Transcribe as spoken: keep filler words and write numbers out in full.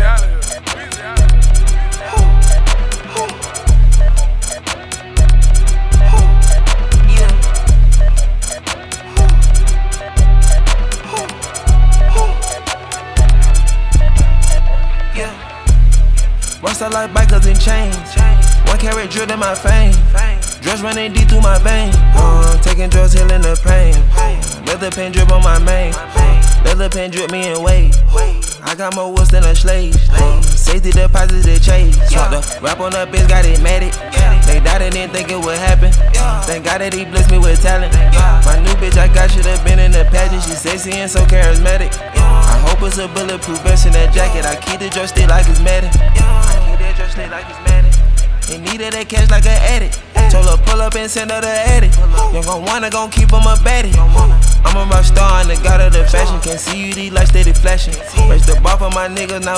Weezy out of here. Weezy out of here. Rust out like bikers and chains. One carat drilled in my fame. Drugs running deep through my veins. Uh, taking drugs, healing the pain. Leather pen drip on my main. Leather pen drip me in weight. I got more woods than a slave. Uh, safety deposit they chase. Swap the rap on the bitch, got it matted. They died and didn't think it would happen. Thank God that he blessed me with talent. My new bitch I got should've been in the pageant. She sexy and so charismatic. I hope it's a bulletproof vest in that jacket. I keep the drug stick like it's matted. I keep that drug stick like it's matted. They needed that cash like an addict. Told her pull up and send her the edit. You gon' wanna gon' keep him a baddie. I'm a rock star and the god of the fashion. Can't see you, these lights steady flashing. Raise the bar for my niggas now.